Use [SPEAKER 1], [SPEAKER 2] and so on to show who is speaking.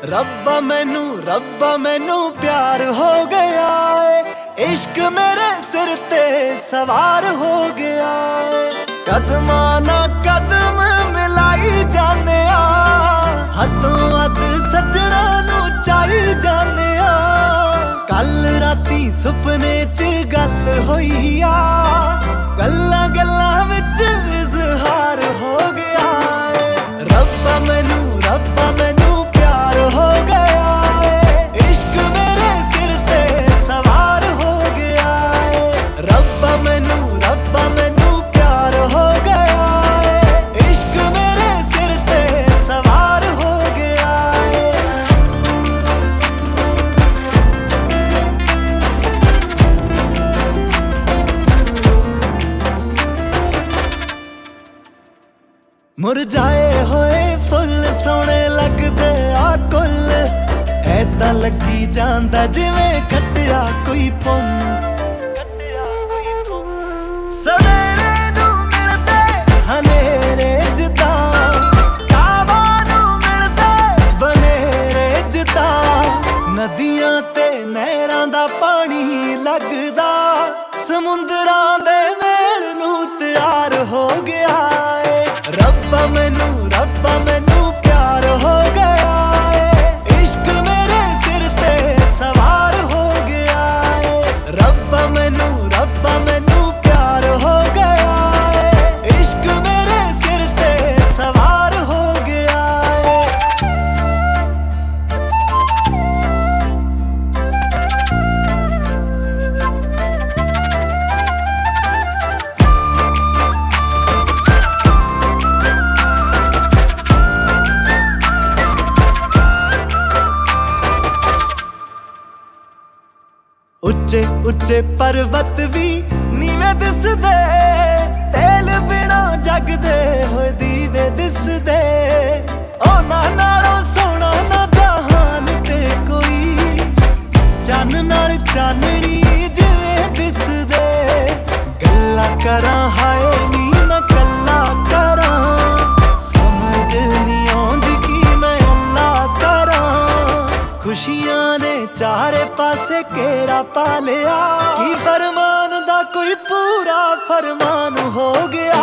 [SPEAKER 1] ਰੱਬਾ ਮੈਨੂੰ प्यार हो गया है। इश्क मेरे सिर ते सवार हो गया है। कदमां ना कदम मिलाई जाने हथों हथ सजना नू चाही जाने। कल राती सुपने च गल होई गल्लां गल्लां विच इजहार हो गया है। रब्बा मैनू प्यार हो गया है। इश्क मेरे सिर ते सवार हो गया है। रब्बा मैनू प्यार हो गया है। इश्क मेरे सिर ते सवार हो गया है। मुरझाए होए फुल सोहने लगदे आ कुल ऐदां लगी जांदा जिवें खट्टिया कोई पुन सवेरे नू मिलदे हनेरे जदां कावां नू मिलदे बनेरे जदां नदियां ते नहरां दा पानी लगदा समुंदरां दे मेल नू तैयार हो गया है। रब्बा मैनू प्यार हो गया है। इश्क मेरे सिर ते सवार हो गया है। रब्बा मैनू प्यार हो गया है। इश्क मेरे सिर ते सवार हो गया है। ਉੱਚੇ ਉੱਚੇ ਪਰਬਤ ਵੀ ਨੀਵੇਂ ਦਿਸਦੇ ਤੇਲ ਬਿਨਾ ਜਗਦੇ ਹੋਏ ਦੀਵੇ ਦਿਸਦੇ। ਉਹਨਾਂ ਨਾਲੋਂ ਸੋਹਣਾ ਨਾ ਜਹਾਨ ਤੇ ਕੋਈ ਚੰਨ ਨਾਲ ਚਾਨਣੀ ਜਿਵੇਂ ਦਿਸਦੇ। ਗੱਲਾਂ ਕਰਾਂ ਹਾਏ ਨੀ ਮੈਂ ਕੱਲਾ ਕਰਾਂ ਸਮਝ ਨਹੀਂ ਆਉਂਦੀ ਕਿ ਮੈਂ ਅੱਲਾ ਕਰਾਂ। खुशियां ने चारे पासे घेरा पा लिया कि फरमान दा कोई पूरा फरमान हो गया